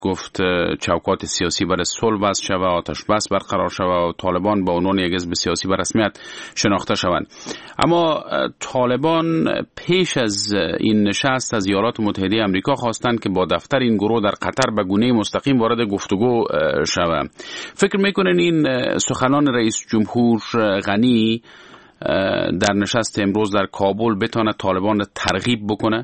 گفت چوکات سیاسی برای صلح بست شود، آتش بس برقرار شود و طالبان به عنوان یک حزب سیاسی به رسمیت شناخته شوند. اما طالبان پیش از این نشست از ایالات متحده آمریکا خواستند که با دفتر این گروه در قطر به گونه مستقیم وارد گفتگو شود. فکر میکنین این سخنان رئیس جمهور غنی در نشست امروز در کابل بتونه طالبان را ترغیب بکنه؟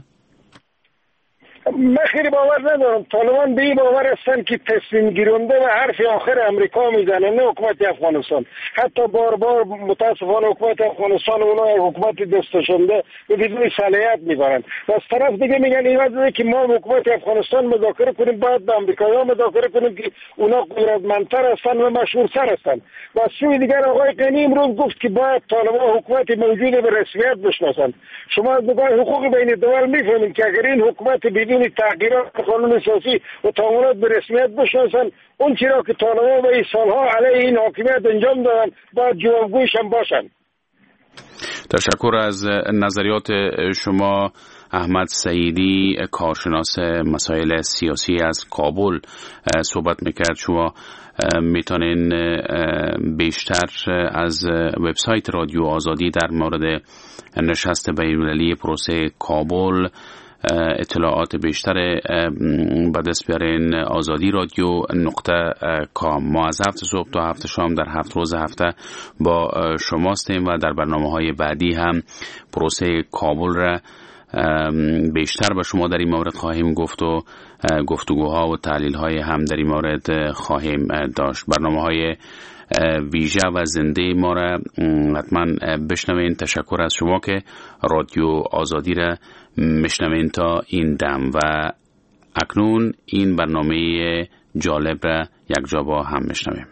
من خیلی باور ندارم. طالبان به این باور هستن که تصمیم گیرنده و حرف آخر امریکا میزنه، نه حکومت افغانستان. حتی بار متاسفانه حکومت افغانستان اونا حکومت دستشنده بدون صلاحیت میبرن و از طرف دیگه میگن این وضعه که ما حکومت افغانستان مذاکره کنیم، باید با امریکایی‌ها مذاکره کنیم که اونا قدرتمندتر هستن و مشهورتر هستن. و از سوی دیگر آقای غنی امروز گفت که باید طالبان حکومت موجود به رسمیت بشناسن. شما از نگاه حقوق بین الدول میفهمید که اگر این حکومت بدون تغییرات قانون اساسی و تعاملات به رسمیت بشناسن، اون چیزا که طالبان به این سالها علیه این حاکمیت انجام دادن باید جوابگویش هم باشن. تشکر از نظریات شما. احمد سعیدی، کارشناس مسائل سیاسی از کابل صحبت میکرد. شما میتونین بیشتر از وبسایت رادیو آزادی در مورد نشست بین‌المللی پروسه کابل اطلاعات بیشتر به دست بیارین. آزادی رادیو .com. ما از 7 صبح تا 7 شام در 7 روز هفته با شماستیم و در برنامه‌های بعدی هم پروسه کابل را بیشتر به شما در این مورد خواهیم گفت و گفتگوها و تحلیل‌های هم در این مورد خواهیم داشت. برنامه‌های ویژه و زنده ما را حتما بشنوین. تشکر از شما که رادیو آزادی را میشنوین تا این دم و اکنون این برنامه جالب را یک جا با هم میشنویم.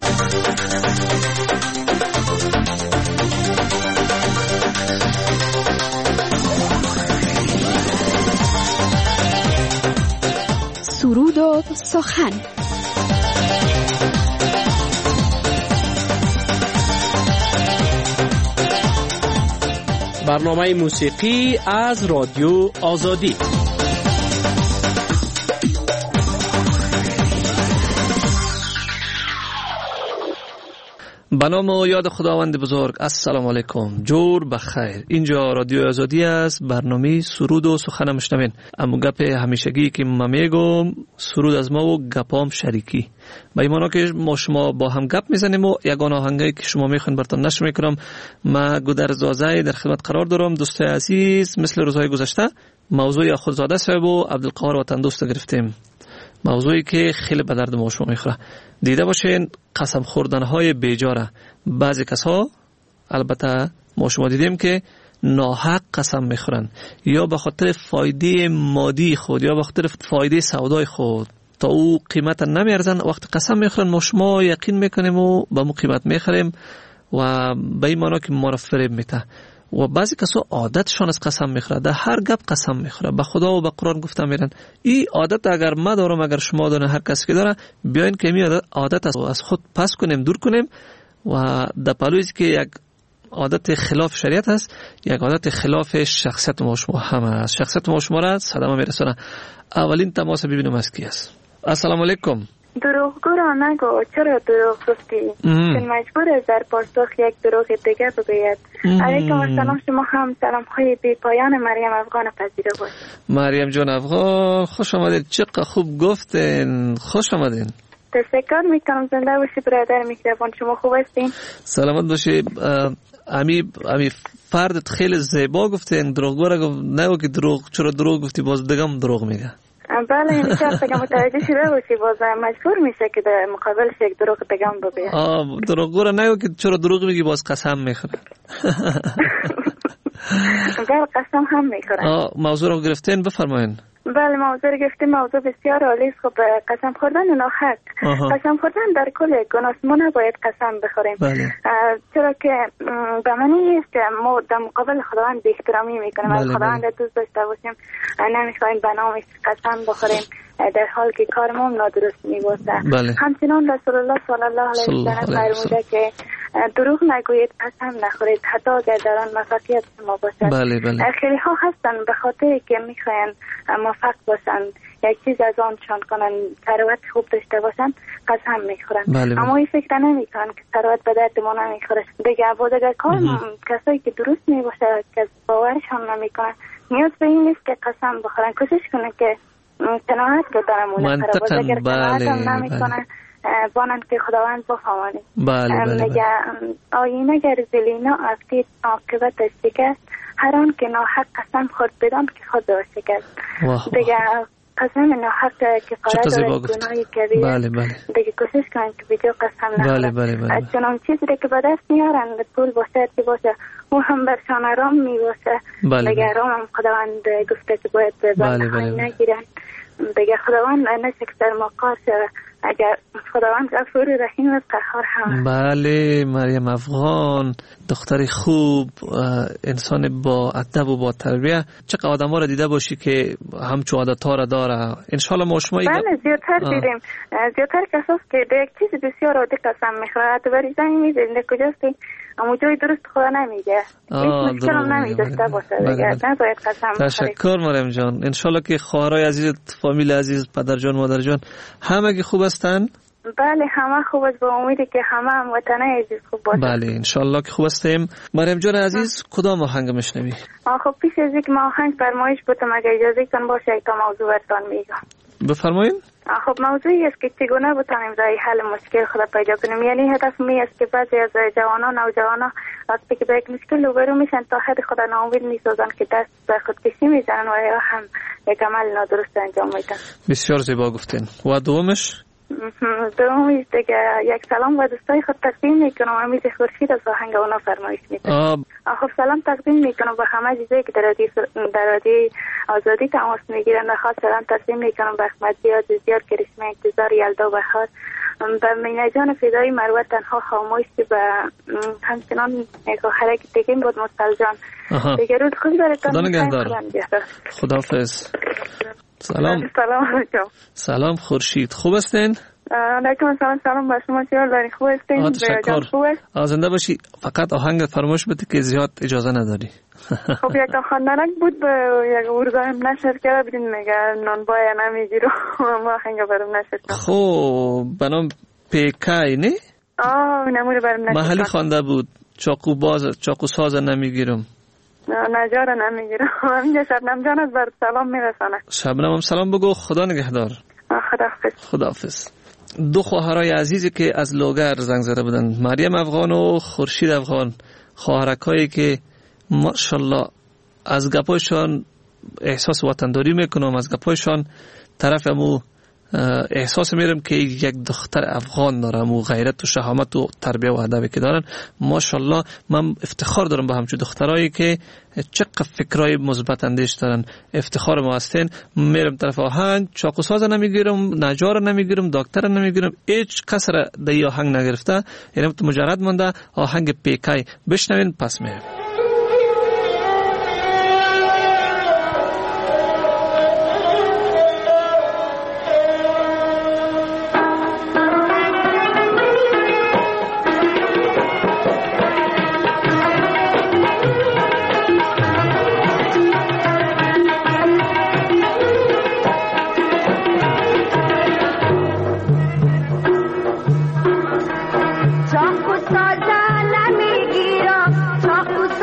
سرود و سخن. برنامه موسیقی از رادیو آزادی. به نام و یاد خداوند بزرگ. السلام علیکم، جور بخیر. اینجا رادیو آزادی است. برنامه سرود و سخن میشنوین. اما گپ همیشگی که من میگم، سرود از ما و گپام شریکی. با ایمانا که ما شما با هم گپ میزنیم و یگان آهنگی که شما میخواین براتون نشر میکنم. ما گودر زازای در خدمت قرار دارم. دوستای عزیز، مثل روزهای گذشته موضوع خودزاده صاحب و عبدالقاهر وطن دوست گرفتیم. موضوعی که خیلی به درد ما شما میخوره. دیده باشین قسم خوردنهای بیجاره. بعضی کسا البته ما شما دیدیم که ناحق قسم میخورن، یا به خاطر فایده مادی خود یا به خاطر فایده سودای خود تا او قیمت نمیارزن. وقت قسم میخورن ما شما یقین میکنیم و به مو قیمت میخریم و به این معنی که ما را فریب میده. و بعضی کسا عادتشان از قسم میخوره، در هر گپ قسم میخوره. به خدا و به قرآن گفتم میرن این عادت اگر ما دارم، اگر شما دارن، هر کسی که داره، بیاین که این عادت از خود پس کنیم، دور کنیم و در پلویی که یک عادت خلاف شریعت هست، یک عادت خلاف شخصیت ما شما هم هست. شخصیت ما شما را صدمه میرسونه. اولین تماس ببینیم از کی است. السلام علیکم. دروغگو را نگو، چرا دروغ گفتی؟ چون مجبور است در پاسخ یک دروغ دیگه بگوید. علیکم السلام. شما هم سلام های بی پایان مریم افغان پذیره باشید. مریم جان افغان، خوش آمدید. چقدر خوب گفتین، خوش آمدین. تشکر میکنم. زنده باشی برادر میکروفون. شما خوب هستین؟ سلامت باشی. امی فردت خیلی زیبا گفتین. دروغگو را نگو که دروغ، چرا دروغ گفتی؟ باز دگم دروغ میگه. بله، این شخص که متوجه شده باشی باز مجبور میشه که در مقابلش یک دروغ دگم بگه. دروغگو را نگو که چرا دروغ میگی، باز قسم میخوره. بله، قسم هم میخوره. موضوع رو گرفتین، بفرمایین. بله، موضوع رو گفتیم. موضوع بسیار عالی است. خب قسم خوردن ناحق. قسم خوردن در کل گناه، ما نباید قسم بخوریم. چرا که به معنی است که ما در مقابل خداوند بی احترامی میکنیم. از خداوند دوست داشته باشیم نمیخوایم به نامش قسم بخوریم در حال که کارمون نادرست میباشه. همچنان رسول الله صلی الله علیه و سلم فرموده که دروغ نگویید، قسم نخورید، حتی اگر در آن موفقیت شما باشد. خیلی ها هستن به خاطر که میخواین موفق باشن یک چیز از آنشان کنن، ثروت خوب داشته باشن، قسم میخورن. بله. اما این فکر نمیکنن که ثروت به درد ما نمیخوره. دیگه اگر کار کسایی که درست میباشه که باورشان نمیکنن، نیاز به این نیست که قسم بخورن. کوشش کنن که قناعت بدارن. منطقاً. اگر قناعت هم نمیکنن بانند که خداوند بفهمانه. بله. میگه آینه گر زلینا افتی عاقبت شکست، هر آن که ناحق قسم خورد بدان که خود را شکست. دیگه قسم ناحق که قرار داره گناهی کبیر. بله. دیگه کوشش کنن که بیجا قسم نخورن. بله. چنان چیزی که به دست میارن پول باشه که باشه او هم برشان آرام میباشه. دیگه آرام هم خداوند گفته که باید بنهایی نگیرن. دیگه خداوند نشه که در مقار شده. اگر خداوند غفور رحیم است قهار هم. بله. مریم افغان دختر خوب، انسان با ادب و با تربیت. چقدر آدم‌ها را دیده باشی که همچو عادت‌ها را داره. ان شاء الله ما شما بله زیادتر دیدیم. زیادتر کساس که یک چیز بسیار عادی قسم میخوره تو بری زنگ میزنه کجاست اما جای درست خدا نمیگه. هیچ مشکل هم نمیداشته باشه دیگه. نباید قسم بخوری. تشکر مریم جان. ان شاء الله که خواهرای عزیز، فامیل عزیز، پدر جان، مادر جان همه خوب هستن؟ بله همه خوب است، با امیدی که همه هم وطنه عزیز خوب باشه. بله ان شاء الله که خوب هستیم. مریم جان عزیز کدام آهنگ میشنوی؟ خب پیش از اینکه ما آهنگ فرمایش بودم اگه اجازه کن باشه یک تا موضوع براتون میگم. بفرمایید. خب موضوعی است که چگونه بتانیم راه حل مشکل خود پیدا کنیم. یعنی هدف می است که بعضی از جوانان نوجوانان وقتی که به یک مشکل روبرو میشن تا حد خود ناامید میسازن که دست به خودکشی میزنن و یا هم یک عمل نادرست انجام میدن. بسیار زیبا گفتین. و دومش؟ دومیش دیگه یک سلام و دوستای خود تقدیم میکنم. امید خورشید از آهنگ اونا فرمایش میکنم. خب سلام تقدیم میکنم به همه چیزایی که در رادیو آزادی تماس میگیرن. خاص سلام تقدیم میکنم به احمد زیاد کرشمه انتظار یلدا بخار، به مینا جان فدایی مروت تنها خاموش، به همچنان خواهرک دیگه بود مستل جان. دیگه روز خوش براتون. خدا نگهدار. خداحافظ. سلام خورشید، خوب هستین؟ علیکم سلام به شما، چطور داری؟ خوب هستین؟ تشکر. زنده باشی. فقط آهنگ فرمایش بده که زیاد اجازه نداری. خب یک خواندنک بود به یک ورزایم نشر کرده بدین میگه نان باید نمیگیرم ما آهنگ برام نشر کرد. خب بنام پیکای نه؟ نموری برام نشر کرد. محلی خوانده بود چاقو ساز نمیگیرم. نجار نمیگیرم. همینجا شبنم جان از بر سلام میرسانه. شبنم هم سلام بگو. خدا نگهدار. خداحافظ. دو خواهرای عزیزی که از لوگر زنگ زده بودن، مریم افغان و خورشید افغان، خواهرکایی که ماشاءالله از گپایشان احساس وطنداری میکنم، از گپایشان طرفمو احساس میرم که یک دختر افغان دارم و غیرت و شهامت و تربیه و ادبی که دارن. ماشاءالله من افتخار دارم به همچون دخترایی که چقدر فکرای مثبت اندیش دارن. افتخار ما هستین. میرم طرف آهنگ، چاقو ساز نمیگیرم، نجار نمیگیرم، دکتر نمیگیرم، هیچ کس را دی آهنگ نگرفته. یعنی مجرد مونده آهنگ پیکای. بشنوین پس میرم. چاقو ساز نمیگیرم، چاقو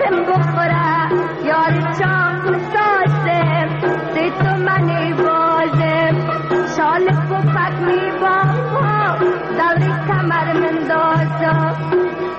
پرسم بخوره یار چاق سازم سی تو منی بازم شال پوپک می بافم دوری کمر من دازم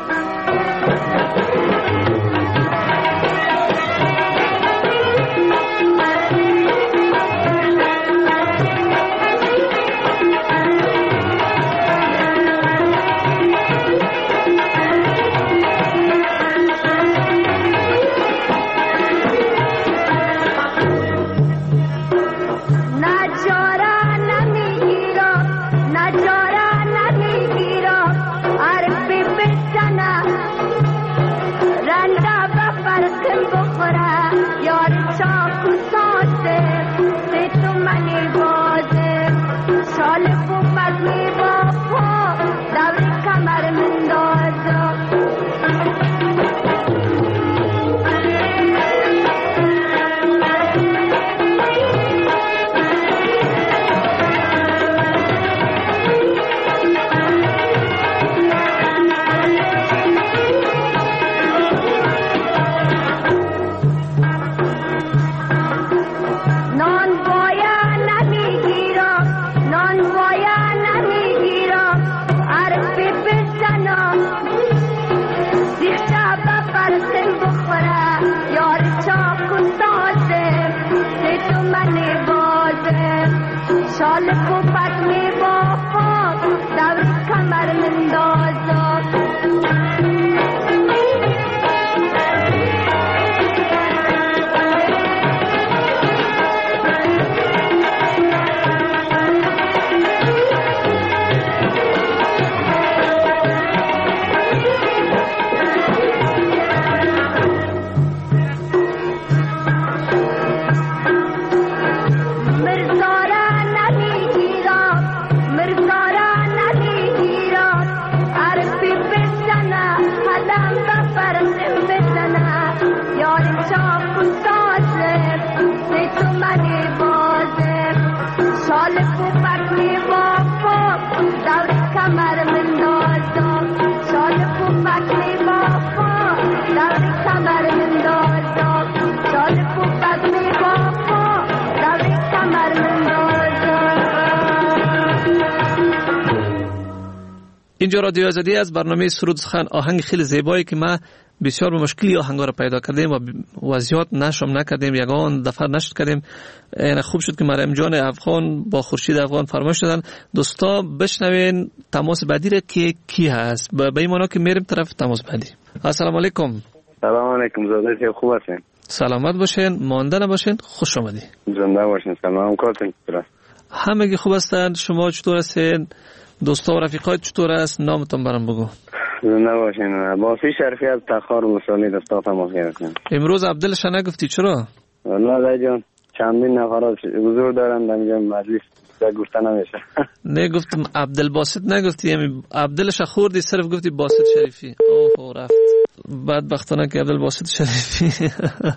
اینجا رادیو آزادی از برنامه سرود سخن. آهنگ خیلی زیبایی که ما بسیار به مشکلی آهنگا را پیدا کردیم و زیاد نشرم نکردیم، یگان دفعه نشر کردیم. یعنی خوب شد که مریم جان افغان با خورشید افغان فرمایش دادن. دوستا بشنوین تماس بعدی را که کی هست، به این معنا که میریم طرف تماس بعدی. السلام علیکم. سلام علیکم زاده، خوب هستین؟ سلامت باشین، مانده نباشین، خوش آمدید. زنده باشین. سلام، کارتون چطور است؟ همگی خوب هستند. شما چطور هستین؟ دوستا و رفیقات چطور است؟ نامتون برام بگو. زنده باشین. باسی شرفی از تخار مصالی دستا تماس گرفتم. امروز عبدالش نگفتی چرا؟ والله دای جان چندین نفرات حضور دارن در اینجا مجلس گفته نمیشه. نه گفتم عبدالباسط نگفتی، یعنی عبدالش خوردی صرف گفتی باسط شریفی. اوه رفت. بدبختانه که عبدالباسط شریفی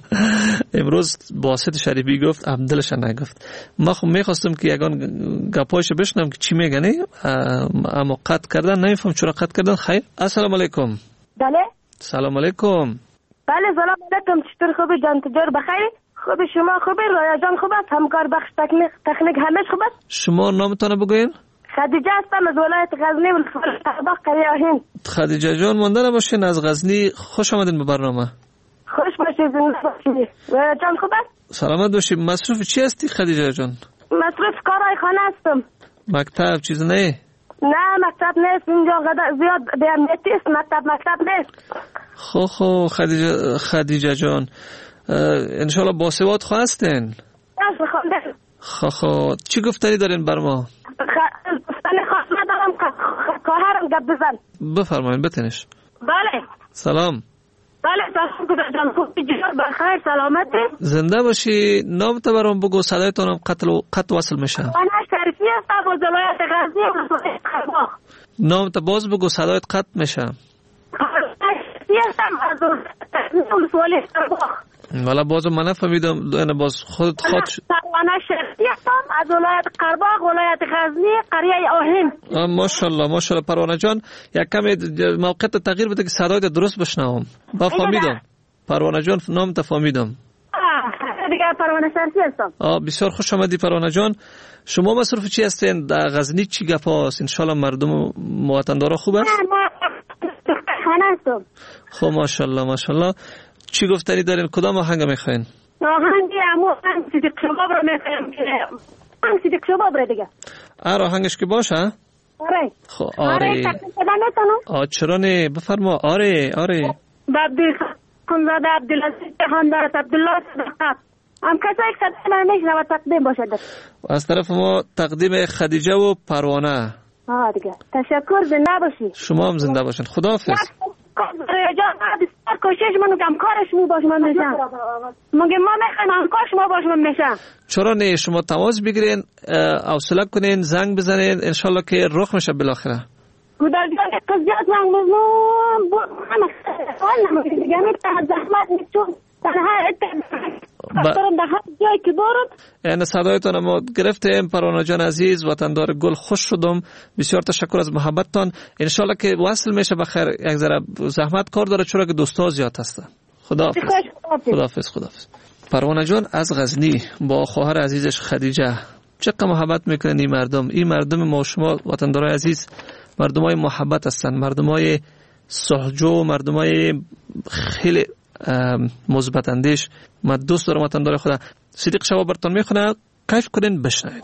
امروز باسط شریفی گفت، عبدالش نگفت. ما خب میخواستم که یگان گپایش بشنم که چی میگنی، اما قطع کردن، نمیفهم چرا قطع کردن. خیر. السلام علیکم. بله. سلام علیکم. بله سلام علیکم. چطور خوبی جان؟ تجار بخیر؟ خوب شما خوبی؟ رایا جان خوب است؟ همکار بخش تکنیک همش خوب است؟ شما نامتان بگوین؟ خدیجه هستم از ولایت غزنی ولایت قریه آهین. خدیجه جان مانده نباشین، از غزنی خوش آمدین به برنامه. خوش باشید، زنده باشید. رایا جان خوب است؟ سلامت باشید. مصروف چی هستی خدیجه جان؟ مصروف کارهای خانه هستم. مکتب چیز نه؟ نه مکتب نیست اینجا، زیاد به امنیتی است. مکتب نیست. خو خدیجه جان انشالله باسواد خواستین؟ خو چی گفتنی دارین بر ما؟ گفتنی خواست ندارم، خواهرم گپ بزن. بفرمایین بتنش. بله سلام. بله سلام کدر جان، خوبی جان؟ بخیر سلامتی؟ زنده باشی. نامت برام بگو، صدایتانم قطع وصل میشه. من شریفی هستم از ولایت غزنی ولایت قرباغ. نامت باز بگو، صدایت قطع میشه. شریفی هستم از ولایت قرباغ. والا باز من نفهمیدم، یعنی باز خود من شریفی هستم از ولایت قرباغ ولایت غزنی قریه آهین. ماشاءالله پروانه جان، یک کمی موقعیت تغییر بده که صدایت درست بشنوم. با فهمیدم پروانه جان نام تفهمیدم. دیگه پروانه شرفی هستم. بسیار خوش آمدی پروانه جان. شما مصروف چی هستین؟ در غزنی چی گپ هست؟ انشالله مردم وطندارا خوب است؟ خانه هستم. خب ماشاءالله ماشاءالله. چی گفتنی دارین؟ کدام آهنگ میخواین؟ آهنگی صدیق شباب رو میخوایم. صدیق شباب رو دیگه. آهنگش که باشه؟ آره. خب آره. چرا نه؟ بفرما. آره. خانزاده عبدالعزیز خاندارت عبدالله صدقات هم کسایی که صدقه من میشنوه تقدیم باشد. از طرف ما تقدیم خدیجه و پروانه. دیگه تشکر، زنده باشی. شما هم زنده باشین. خداحافظ. بسیار کوشش منو که همکارش مو باش من میشم. مگه ما میخوایم همکارش ما باش من میشم. چرا نه؟ شما تماس بگیرین، حوصله کنین، زنگ بزنین، انشالله که رخ میشه بالاخره. گودال جان قضیات زنگ بزنم همه نمیگه دیگه میتونه زحمت میتون تنها دارم در هر جایی که دارد. یعنی صدایتان ما گرفتیم پروانه جان عزیز، وطندار گل، خوش شدم. بسیار تشکر از محبتتان. انشالله که وصل میشه بخیر. یک ذره زحمت کار داره چرا که دوستا زیاد هستن. خداحافظ. پروانه جان از غزنی با خواهر عزیزش خدیجه چقدر محبت میکنن این مردم ما شما وطندارای عزیز مردمای محبت هستن، مردمای صلحجو، مردمای خیلی مثبت اندیش. من دوست دارم وطندار خدا. صدیق شباب براتون میخونه، کیف کنین بشنوین.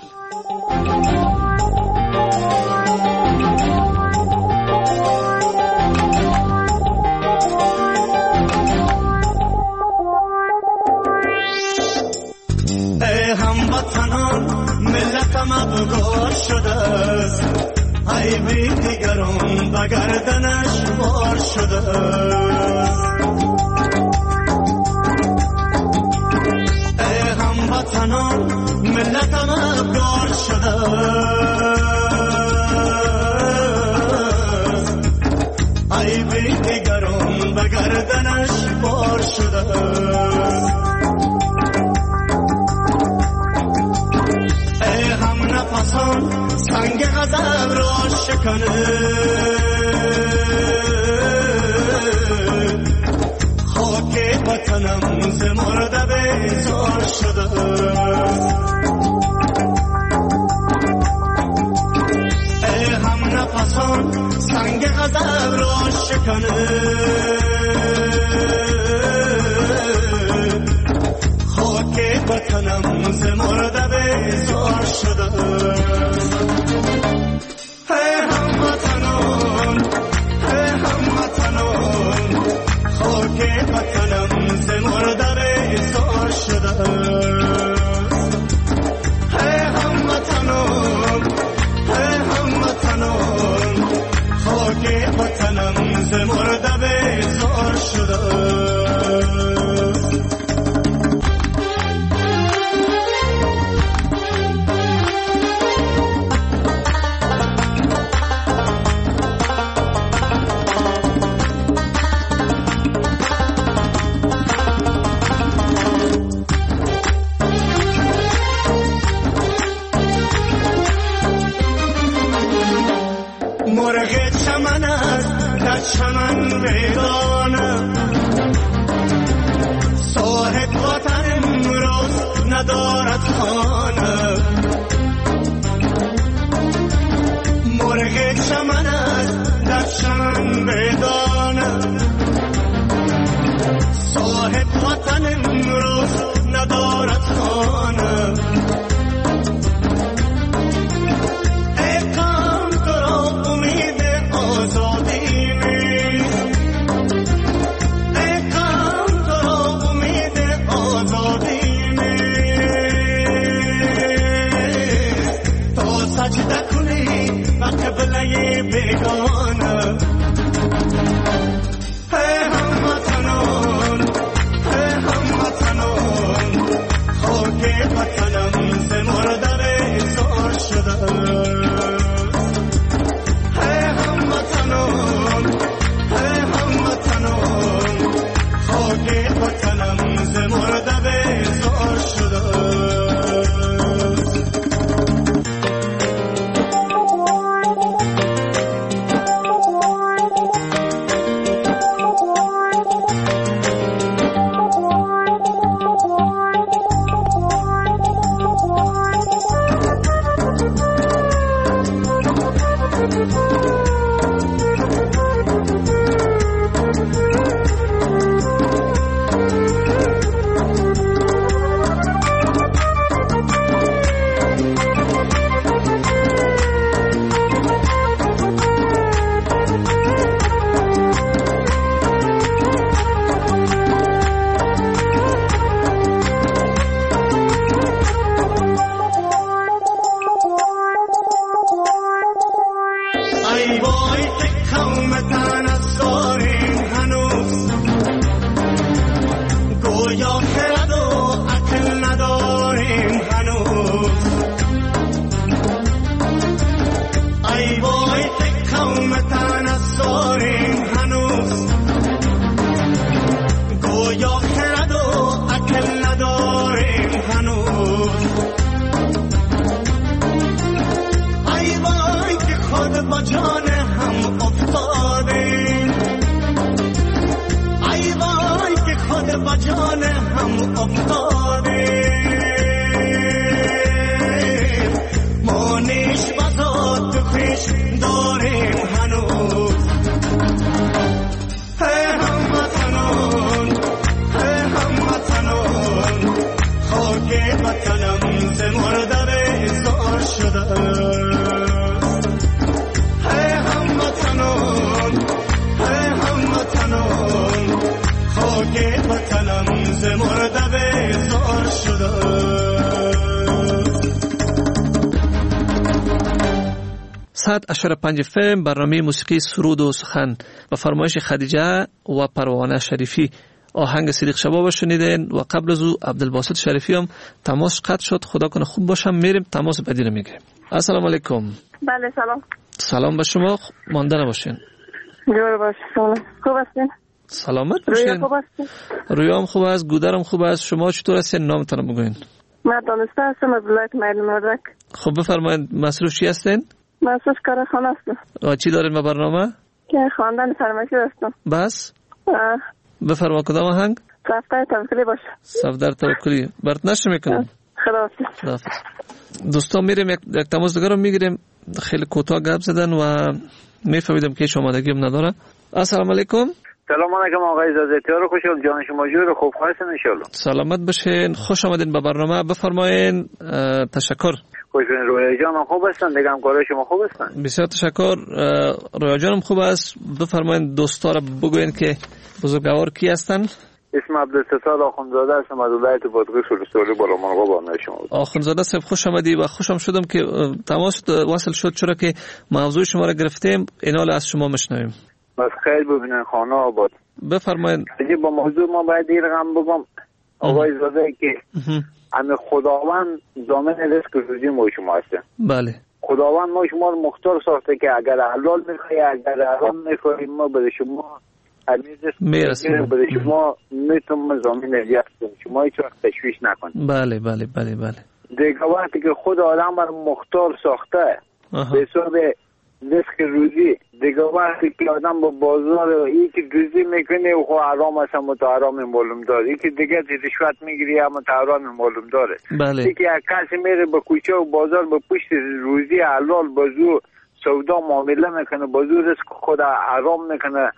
ای هموطنان ملتم ابگار شده است، ای بی دیگران به گردنش بار شده است. ای هموطنان ملتم ابگار شده است، ای بی دیگران به گردنش بار شده است. ای هم نفسان سنگ غضب را شکنه، خاک وطنم ز مرده بیزار شده. ای هم نفسان سنگ غضب را شکنه، خاک وطنم ز مرده بیزار شده. خاک وطنم ز مرده بیزار شده. ای هموطنان خاک وطنم ز مرده بیزار شده. مرغ چمن است در چمن ویرانه، صاحب وطن امروز ندارد خانه. مرغ چمن است در چمن ویرانه، صاحب وطن امروز ندارد خانه. بیگانه ای هموطنان خاک وطنم ز مرده بیزار شده. ای هموطنان خاک وطنم ز مرده بیزار شده. یا خرد و عقل نداریم هنوز. ای وای که خود با جان هم افتادیم، ای وای که خود با جان هم افتادیم. ما نیش بزاد تو پیش داریم هنوز. وطنم ز مرده بیزار شده، ای هموطنان، ای هموطنان، خاک وطنم ز مرده بیزار شده. 100.5 FM برنامه موسیقی سرود و سخن و فرمایش خدیجه و پروانه شریفی. آهنگ صدیق شباب شنیدین و قبل از او عبدالباسط شریفی هم تماس قطع شد. خدا کنه خوب باشم. میریم تماس بعدی رو میگیریم. السلام علیکم. بله سلام. سلام به شما. مانده نباشین. جور باش. سلام. خوب هستین؟ سلامت باشین. رویا خوب هستین؟ رویام خوب است، گودرم خوب است. شما چطور هستین؟ نامتون بگوین. من دانسته هستم از ولایت میدان مردک. خب بفرمایید مصروف چی هستین؟ مصروف کارخانه هستم. و چی دارین به برنامه؟ که خواندن فرمایشی هستم. بس؟ بفرما کدام آهنگ؟ صفدر توکلی باشه. صفدر توکلی. برات نشه میکنم. خداحافظ. دوستان میریم یک تماس دیگه رو میگیریم. خیلی کوتاه گپ زدن و میفهمیدم که هیچ آمادگی هم نداره. السلام علیکم. سلام علیکم آقای زازتیار، خوشحال جان شما جور خوب هستین ان شاء الله. سلامت باشین، خوش آمدین به برنامه. بفرمایین. تشکر. خوشبین. رویا جان خوب هستن دیگه، همکارای شما خوب هستن؟ بسیار تشکر. رویا جانم خوب است. بفرمایین دوستا رو بگوین که بزرگوار کی هستن؟ اسم عبدالستار آخوندزاده هستم از ولایت بادغیس ولسوالی بالامرغ بانه شما. آخوندزاده صاحب خوش آمدی و خوشم شدم که تماس وصل شد، چرا که موضوع شما را گرفتیم. اینال از شما میشنویم. بس خیر ببینن خانه آباد. بفرمایید. با موضوع ما باید دیر غم بگم آقای زاده که همه خداوند ضامن رزق روزی ما شما هسته. بله. خداوند ما شما رو مختار ساخته که اگر حلال میخوایی اگر حرام میخوایی ما به شما میرسیم. به شما میتونم ضامن رزق شما هیچ وقت تشویش نکنید. بله بله بله بله. دیگه وقتی که خود آدم رو مختار ساخته به حساب رزق روزی، دیگه وقتی که آدم با بازار ای که روزی میکنه و خود حرام است هم تا حرام معلوم داره، ای که دیگه رشوت میگیری هم تا حرام معلوم داره. بله. ای که کسی میره به کوچه و بازار به پشت روزی حلال بازو سودا معامله میکنه، بازو رزق خود حرام میکنه.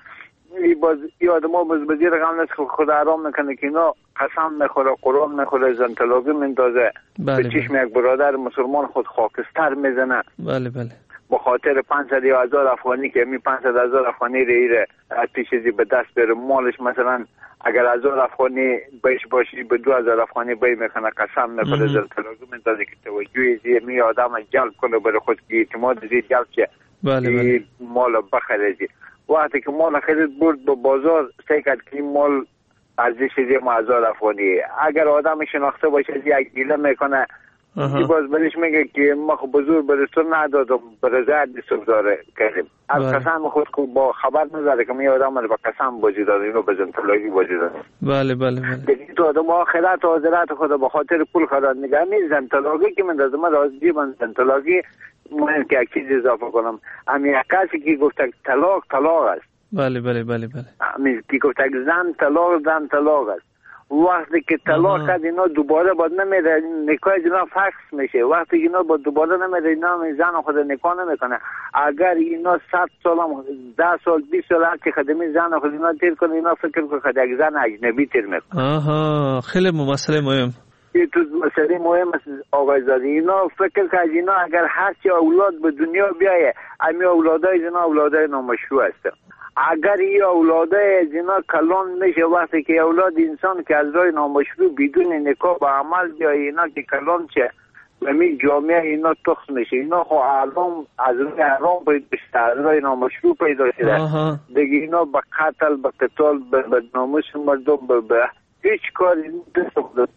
ای آدم ها بزیر غم رزق خود حرام میکنه که اینا قسم میخوره، قرآن میخوره، زنطلاقی میندازه. بله. به چشم یک برادر مسلمان خود خاکستر میزنه. بله بله. با خاطر 500 یا 1000 افغانی که می 500,000 افغانی ریره چیزی به دست بره، مالش مثلا اگر 1000 افغانی بیش باشی به 2000 افغانی بی میکنه، قسم میخوره، زلطلاقی میندازه که توجه زی می آدم جلب کنه برای خود که اعتماد زی جلب چه. بله بله. مال بخریدی. وقتی که مال خرید برد به بازار سیکت که مال ارزش زی ما 1000 افغانی، اگر آدم شناخته باشه یک گیله میکنه باز برش میگه که ما خب بزرگ برستون ندادم برزد دیستم داره کردیم از قسم خود که با خبر نداره که می آدم رو با قسم بازی داده، اینو به زنطلاقی بازی داده. بله بله بله. دیگه تو آدم آخرت و حضرت خدا با خاطر پول خدا نگه می زنطلاقی که من دازم من راضی من زنطلاقی من که یک چیز اضافه کنم. امی کسی که گفته طلاق است. بله بله بله بله. امی که گفته زن طلاق است. وقتی که طلاق کرد اینا دوباره باید نمیره، نکاح اینا فکس میشه. وقتی اینا با دوباره نمیره اینا زن خود نکاح نمیکنه. اگر اینا 100 سال هم 10 سال 20 سال هر که خدمی زن خود اینا تیر کنه، اینا فکر کنه خود یک زن اجنبی تیر میکنه. آها خیلی مسئله مهم. این تو مسئله مهم است آقای زاده. اینا فکر کنه اینا اگر هر چی اولاد به دنیا بیایه امی اولادای اینا اولادای نامشروع هستن. اگر این اولاده زنا کلان میشه وقتی که اولاد انسان که از راه نامشروع بدون نکاح به عمل بیایه اینا که کلان چه و می جامعه اینا تخص میشه. اینا خو حرام از راه حرام پیدا شده، از راه نامشروع پیدا شده. دیگه اینا به قتل به قتال به ناموس مردم به هیچ کاری دست.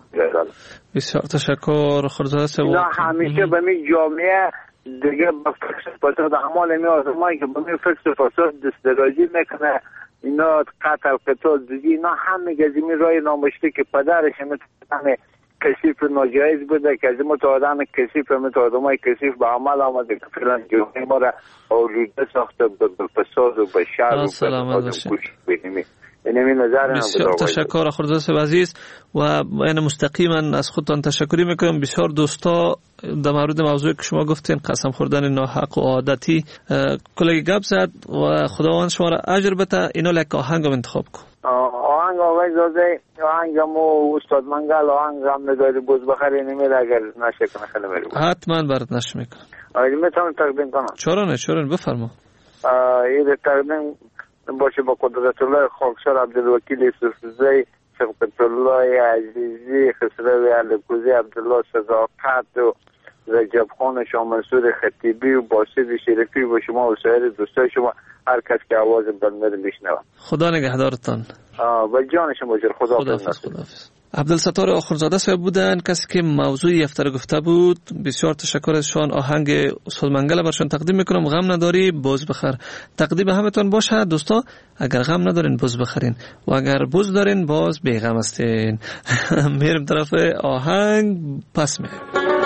بسیار تشکر خورزاده صاحب. اینا همیشه به می جامعه دیگه با فکر فساد اعمال می آدمایی که با می فکر فساد دسترازی میکنه اینا قتل قتال دیدی، اینا همه گزیمی رای نامشته که پدرش همه کثیف ناجایز بوده که از این متعادم کثیف آدم های کثیف به عمل آمده که فیلن جمعه ما را آلوده ساخته به فساد و به شر و به آدم کشی بینیمی. بسیار تشکر خردوس عزیز و من مستقیما از خودتان تشکری میکنم. بسیار دوستا در مورد موضوعی که شما گفتین قسم خوردن ناحق و عادتی کلی گپ زد و خداوند شما را اجر بده. اینا لک آهنگ انتخاب کن. آهنگ آقای زاده، آهنگ مو استاد منگل، آهنگ هم نداری بوز بخری نمید اگر نشه کنه خیلی میری بود. حتما برات نشه میکنم. آیدی میتونم تقدیم کنم. چرا نه بفرما. این تقدیم باشه با قدرت الله خاکسار عبدالوکیل سوفزی، شفقت الله عزیزی، خسرو علکوزی، عبدالله صداقت و رجب خان شاه منصور خطیبی و باسط شریفی و شما و سایر دوستای شما، هر کس که آواز بنده رو بشنوه. خدا نگهدارتان. و جانشون باشه. خداحافظ. عبدالستار آخرزاده صاحب بودن کسی که موضوع یفتر گفته بود. بسیار تشکر ازشان. آهنگ استاد منگل برشان تقدیم میکنم. غم نداری بز بخر. تقدیم همتون باشه دوستا. اگر غم ندارین بز بخرین و اگر بز دارین باز بیغم هستین. میرم طرف آهنگ پس میرم.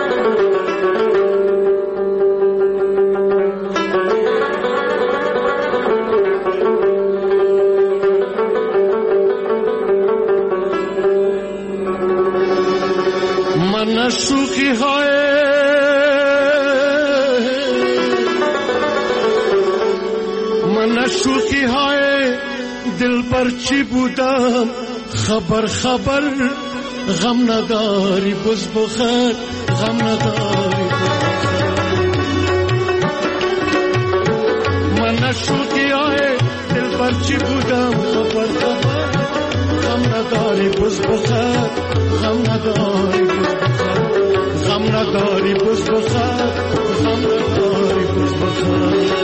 شوخی های من شوخی های دل برچی بودم خبر غم نداری بز بخر غم نداری من شوخی های دل برچی بودم خبر غم نداری بز بخر غم نداری غم نداری بز بخر غم نداری بز بخر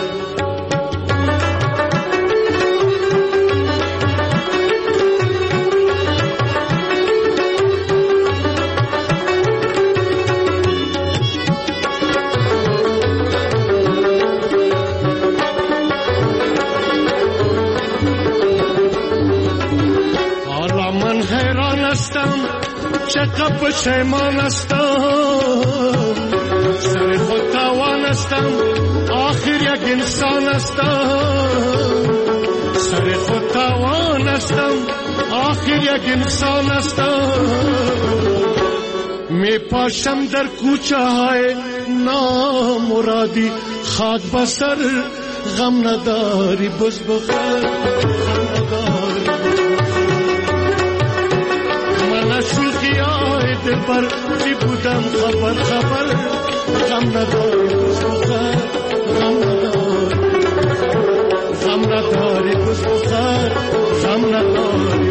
حالا من حیران هستم چقدر پشیمان هستم سر خود توان هستم آخر یک انسان هستم سر خود توان هستم آخر یک انسان هستم می پاشم در کوچه های نامرادی خاک بسر غم نداری بز بخر غم نداری من شوخی های دل بر چی بودم خبر غم نداری بز بخر غم نداری غم نداری بز بخر غم نداری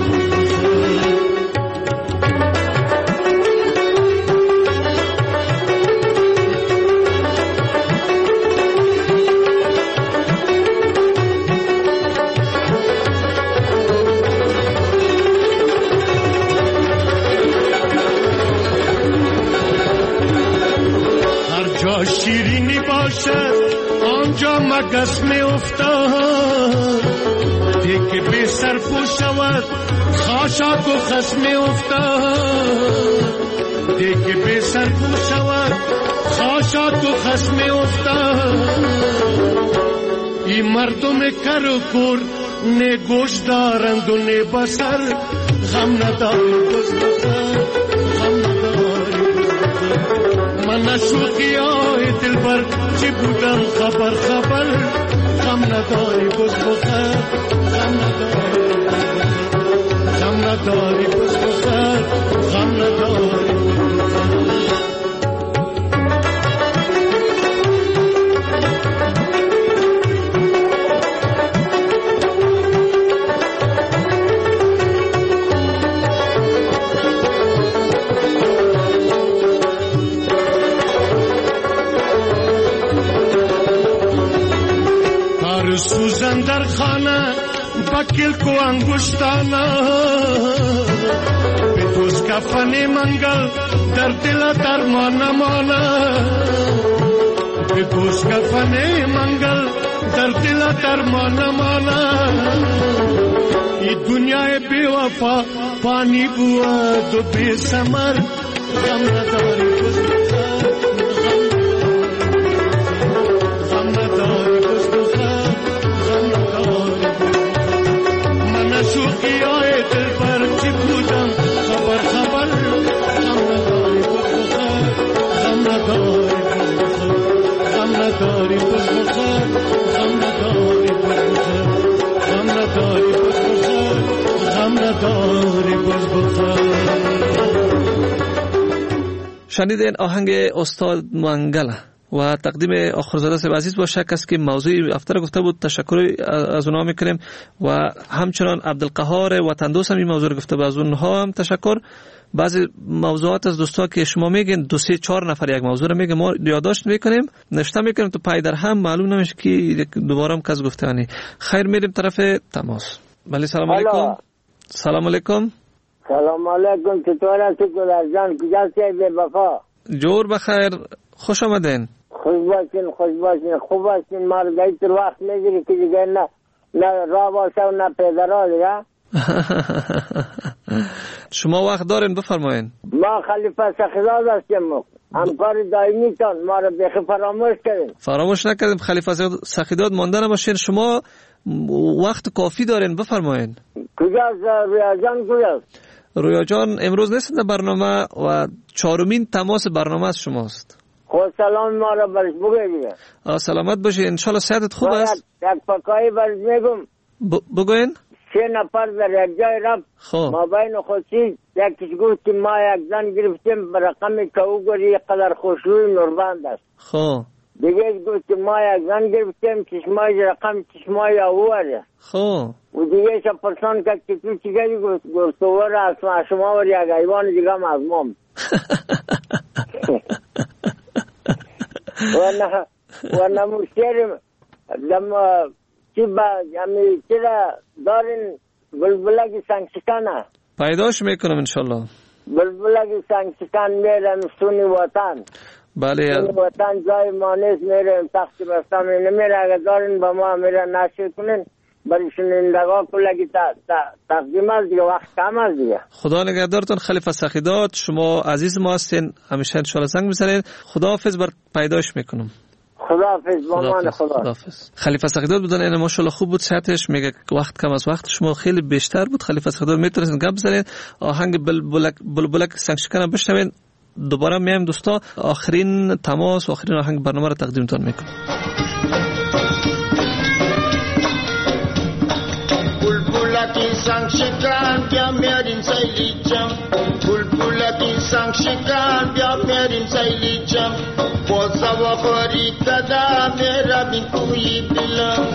شیرینی باشد آنجا مگس می افتاد دیگه بی سرپو شود خاشاک و خس می افتاد دیگه بی سرپو شود خاشاک و خس می افتاد این مردم کر و کور نه گوش دارند و نه بسر غم نداری بز بخر غم نداری من شوخی های دل بر چی بودم خبر غم نداری بز بخر غم نداری بز بخر غم نداری سوزن در خانه بکل کو انگشتانا به دوست کفن منگل در دل درمان مانا به دوست کفن منگل در دل درمان نمانا ای دنیای بی وفا پانی بود و بی ثمر غم نداری بس بخیر غم نداری بس بخیر غم نداری من شوقیای دل پر چی بودم خبر خبر غم نداری بس بخیر غم نداری بس بخیر غم نداری بس بخیر غم نداری بس بخیر غم نداری بس بخیر غم نداری بس بخیر. شنیدین آهنگ استاد منگل و تقدیم آخرزاده صاحب عزیز با شک است که موضوع افتر گفته بود. تشکر از اونها میکنیم و همچنان عبدالقهار وطن دوست هم این موضوع رو گفته بود، از اونها هم تشکر. بعضی موضوعات از دوستا که شما میگین 2 3 4 نفر یک موضوع رو میگه، ما یادداشت میکنیم نوشته میکنیم تو پای در هم معلوم نمیشه که دوباره هم کس گفته انی. خیر میریم طرف تماس. بله سلام علیکم. سلام علیکم. سلام علیکم. چطور هستی گلر جان؟ کجاست بی وفا؟ جور بخیر، خوش آمدین. خوش باشین خوب هستین. ما رو گیتر وقت میگیری که دیگه نه راه باشه و نه پیدرها دیگه. شما وقت دارین بفرمایین. ما خلیفه سخیداد هستیم، همکار دائمی تان، ما رو بخی فراموش کردیم. فراموش نکردیم. خلیفه سخیداد مانده نباشین. شما وقت کافی دارین بفرمایین. کجاست رویا جان؟ کجاست رویا جان؟ امروز نیست در برنامه و 4مین تماس برنامه از شماست. خود سلام ما رو برش بگوی دیگه. سلامت باشی، انشالله صحتت خوب است. یک پکایی برش میگم بگوین. 3 نفر در یک جای رفت، ما بین خودشی یکیش گفت که ما یک زن گرفتیم به رقم که او گوری قدر خوشروی نوربند است. دیگه گفت که ما یک زن گرفتیم چشمای رقم چشمای اواره. و دیگه شا پرسان که تو چی گری گفت اواره از شما وری یک ایوان دیگه هم از مام. و نموشتریم دم چی با یعنی چرا دارین بلبلگی سنگشکانه پیداش میکنم انشالله. بلبلگی سنگشکان میرم سونی وطن. بله سونی وطن جای ما نیست، میرم تخت بستم نمیره. اگر دارین با ما میره نشر کنین برای شنیندگاه کلگی تقدیم است دیگه، وقت کم است دیگه. خدا نگهدارتون خلیفه سخیداد، شما عزیز ما هستین، همیشه انشالله زنگ بزنین. خداحافظ، بر پیداش میکنم. خداحافظ. با خداحافظ. خلیفه سخیداد بودن، این ماشاءالله خوب بود صحتش. میگه وقت کم از وقت شما خیلی بیشتر بود. خلیفه سخیداد میتونستین گپ بزنین. آهنگ بلبلک سنگشکن بشنوین. دوباره میایم دوستا، آخرین تماس و آخرین آهنگ برنامه رو تقدیمتون میکنم. Bulbulaki sangshikan bia merin sailijam Bulbulaki sangshikan bia merin sailijam Boza wa khori kada mera bin kui bilam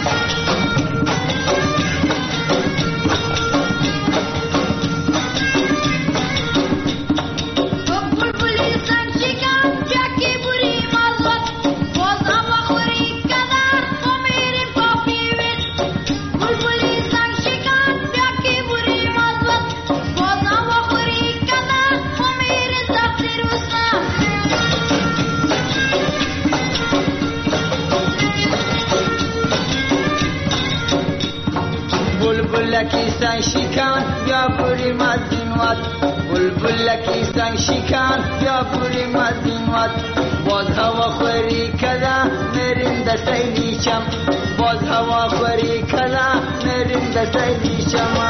Bulbulaki sang shikan ya puri madinwat Bulbulaki sang shikan ya puri madinwat Boz hawa khori kada merinda sayli cham Boz hawa khori kada merinda sayli chama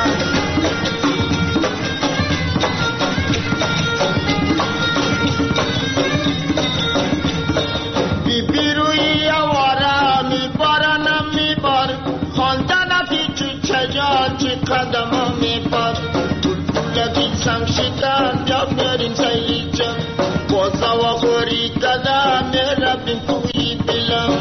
Bibirui awara mi barana mi bar Khondana pichu چه قدم میپاد بلبلکی سنگشکن بیا میریم سیلیجم بازا و خوری کده میرم توی دلم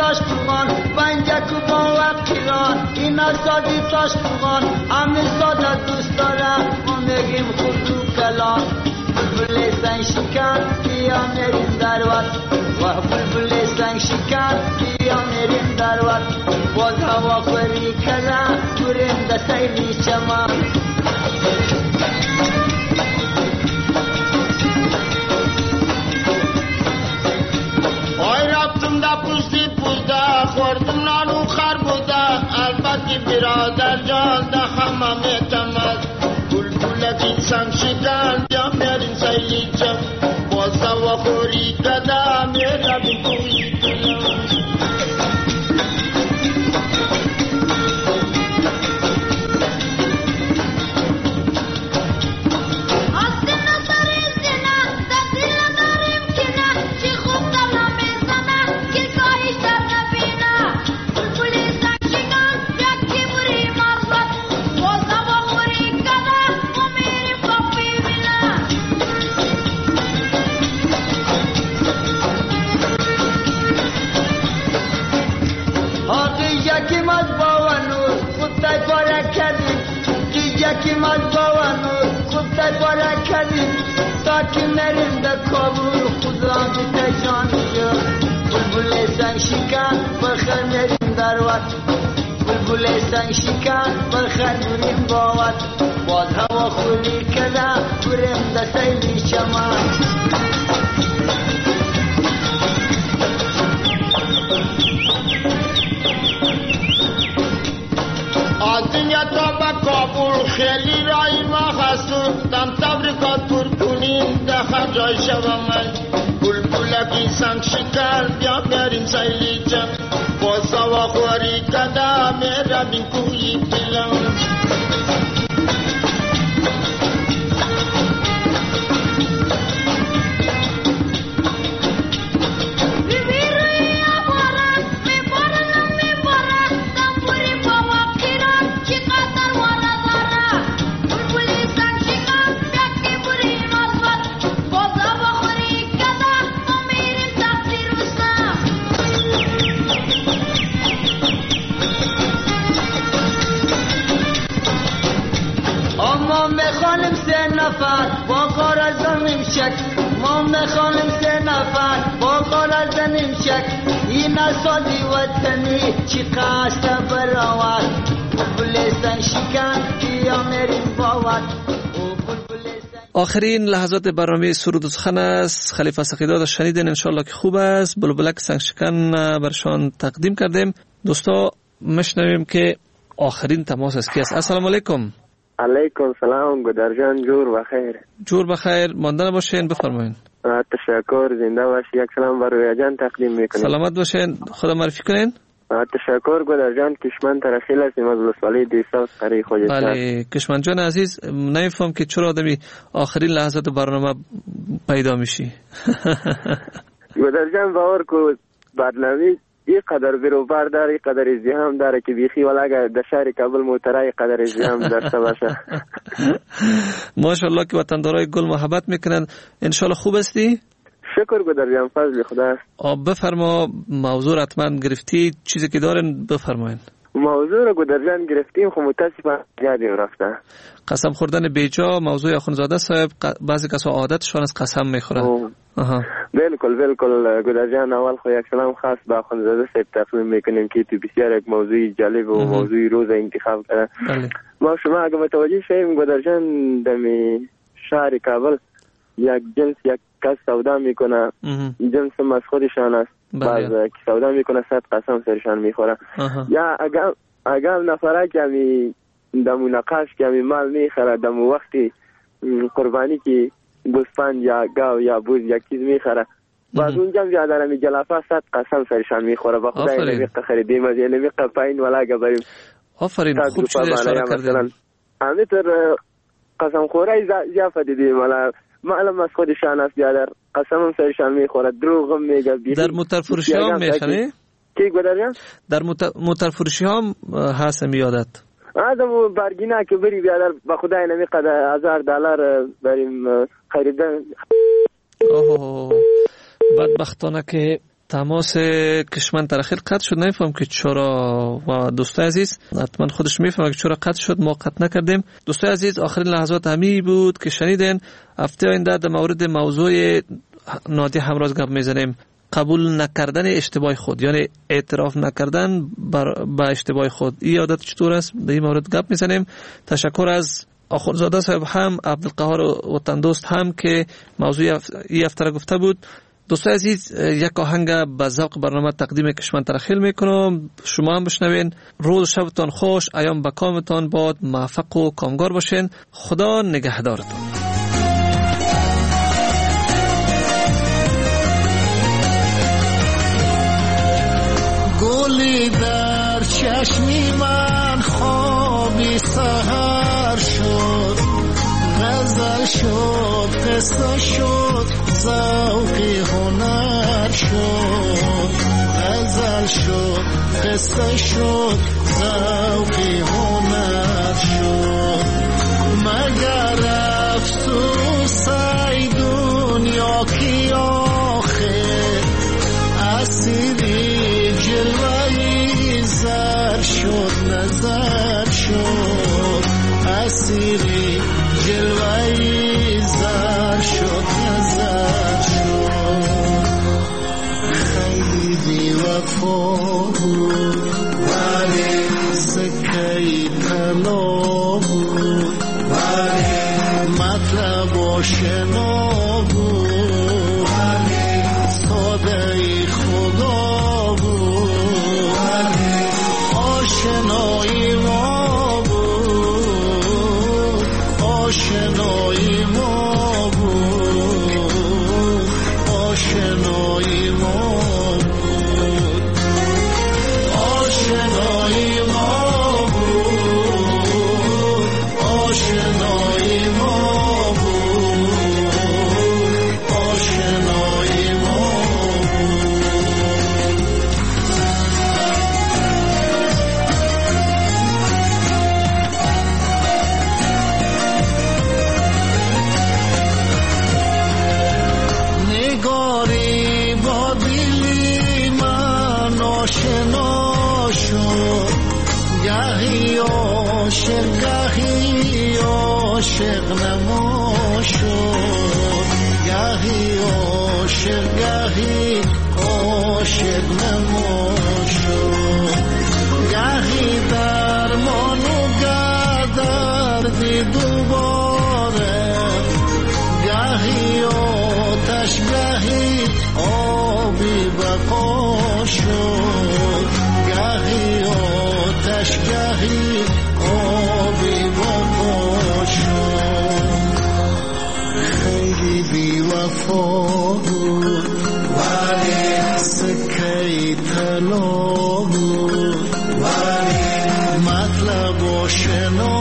تاش بوغان بنجک و با وقتیران اینا سادی تاش بوغان همه ساده دوست دارم ما میگیم خود و کلان بلبل سنگ شکن بیا میریم در وقت و بلبل سنگ شکن بیا میریم در وقت باز هوا خوری کلم بریم دستی چمان آی رفتم دا پوستی پوسته خوردم نانو خر بوده البته برادر جان دا همه تمز بلبلکی سنگ شکن بیا میرین سیلی چم باز هوا خوری کده میرم کوی کلم یکی مال باوانو خوب تا بارک کردیم تا که نریم در کابل خدا بیت جانشو بلبل سنگ شکن بخیر نریم در وقت بلبل سنگ شکن بخیر بریم با وقت باز هوا خوری کده بریم در سیلی چمان دنیا تا با کابل خیلی رای ما هستم دم تبریکات پر کنیم ده جای شبم من بلبلکی سنگ شکر بیا بریم سیلی چم باز هوا خوری کده میرم کوی پلم با کار زنیم شک ما میخوانیم سه نفر با کار زنیم شک این سازی وطنی چی قصد براوت بلبل سنگ شکن بیا میریم باوت آخرین لحظات برنامه سرود و سخن است. خلیفه سقیداد شنیدین، انشالله که خوب است. بلبلک سنگ شکن برشان تقدیم کردیم. دوستا مشنویم که آخرین تماس از کی است. السلام علیکم. علیکم سلام گودر جان، جور بخیر. جور بخیر، مانده باشین، بفرمایین. تشکر، زنده باشی. یک سلام بر رویا جان تقدیم میکنیم. سلامت باشین، خدا معرفی کنین. تشکر گودر جان. کشمن ترخیل هستیم از ولسوالی دیسا خری خوجه. بله کشمن جان عزیز، نمیفهم که چرا آدمی آخرین لحظات برنامه پیدا میشی. گودر جان باور کو برنامه این قدر بیروبر داره، این قدر ازدحام داره که بیخی ولی اگر در شهر کابل موترای قدر ازدحام داشته باشه. ماشاءالله که وطندارای گل محبت میکنن. انشالله خوب هستی؟ شکر گودر جان، فضل خدا. بفرما موضوع حتما گرفتی، چیزی که دارن بفرمایین. موضوع رو گودر جان گرفتیم، خب متاسفانه یادیم رفته. قسم خوردن بیجا موضوع اخوندزاده صاحب، بعضی کسا عادتشون از قسم میخورن. بالکل گودر جان. اول خو یک سلام خاص به اخوندزاده صاحب تقدیم میکنیم که تو بسیار یک موضوع جالب و موضوع روز انتخاب کرده. ما شما اگه متوجه شویم گودر جان، در شهر کابل یک جنس یک کس سودا میکنه، جنس مسخودشان است. بعض که سودا میکنه 100 قسم سرشان میخوره. یا اگر نفره که همی دمو نقاش که همی مال میخوره، دمو وقتی قربانی که گوسفند یا گاو یا بوز یا چیز میخوره، بعد اونجا هم زیاده همی جلافه 100 قسم سرشان میخوره. با خدای نمیقه خریدیم از یه نمیقه پایین ولا اگه بریم. آفرین، خوب چیز اشاره کردیم. همینطور قسم خوره زیافه دیدیم ولا معلوم از خودشان است. بیادر قسم هم سرشان میخوره، دروغ هم میگه. در موترفروشی هم میخنی؟ کی گودر؟ در موترفروشی هم هست میادت؟ آدمو برگینه که بری بیادر با خدای نمیقدر $1000 بریم خریدن. اوه بدبختانه که تماس کشمن ترخیل قطع شد. نمیفهم که چرا و دوستای عزیز حتما خودش میفهمه که چرا قطع شد. ما قطع نکردیم. دوستای عزیز آخرین لحظات همی بود که شنیدین. هفته آینده در مورد موضوع نادی همراز گپ میزنیم. قبول نکردن اشتباه خود، یعنی اعتراف نکردن با اشتباه خود. این عادت چطور است؟ در این مورد گپ میزنیم. تشکر از آخونزاده صاحب هم، عبدالقهار وطن دوست هم که موضوع این هفته را گفته بود. دوستای عزیز یک آهنگ به ذوق برنامه تقدیم کشمن ترخیل میکنم. شما هم بشنوین. روز شبتان خوش، ایام به کامتان باد، موفق و کامگار باشین. خدا نگهدارتان. گلی در چشمی من خوابی سحر شد، غزل شد، قصه شد، ذوقی هنر شد. غزل شد، قصه شد، ذوقی هنر شد. مگر افسوس ای دنیا کی آخر اسیری جلوهی زر شد، نظر شد. اسیری جلوهی زر شد، نظر شد. خیلی بی وفا بود ولی سکهی طلا بود، ولی مطلب آشنا بود، ولی سادهی خدا بود، ولی آشنایی ما بود، آشنایی ما بود، آشنایی ما بود، آشنایی ما بود، آشنایی ما بود، آشنایی ما نگاری با دلی من آشنا شد، گهی عاشق گهی عاشق نما شد، گهی عاشق گهی عاشق نما شد. گهی درمان و گه دردی دوباره، گهی آتش گهی آبی بقا شد، گهی آتش گهی آبی بقا شد. خیلی بی وفا بود ولی سکهی طلا بود، ولی مطلب آشنا